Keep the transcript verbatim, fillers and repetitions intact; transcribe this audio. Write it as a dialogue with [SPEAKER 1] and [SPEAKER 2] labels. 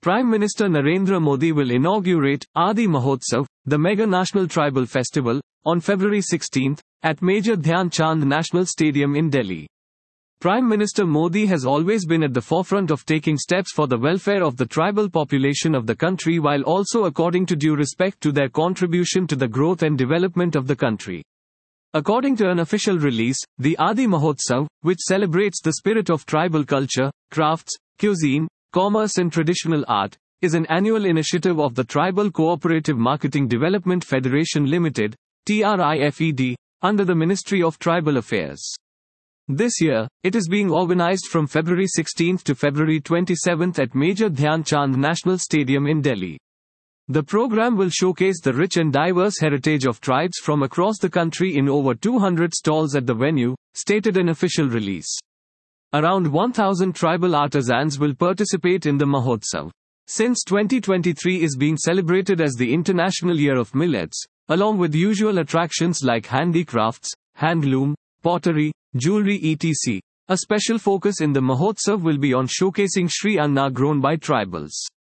[SPEAKER 1] Prime Minister Narendra Modi will inaugurate Adi Mahotsav, the mega national tribal festival, on February sixteenth, at Major Dhyan Chand National Stadium in Delhi. Prime Minister Modi has always been at the forefront of taking steps for the welfare of the tribal population of the country while also according to due respect to their contribution to the growth and development of the country. According to an official release, the Adi Mahotsav, which celebrates the spirit of tribal culture, crafts, cuisine, commerce and traditional art, is an annual initiative of the Tribal Cooperative Marketing Development Federation Limited, TRIFED, under the Ministry of Tribal Affairs. This year, it is being organized from February sixteenth to February twenty-seventh at Major Dhyan Chand National Stadium in Delhi. The program will showcase the rich and diverse heritage of tribes from across the country in over two hundred stalls at the venue, stated an official release. Around one thousand tribal artisans will participate in the Mahotsav. Since twenty twenty-three is being celebrated as the International Year of Millets, along with usual attractions like handicrafts, handloom, pottery, jewelry et cetera. A special focus in the Mahotsav will be on showcasing Sri Anna grown by tribals.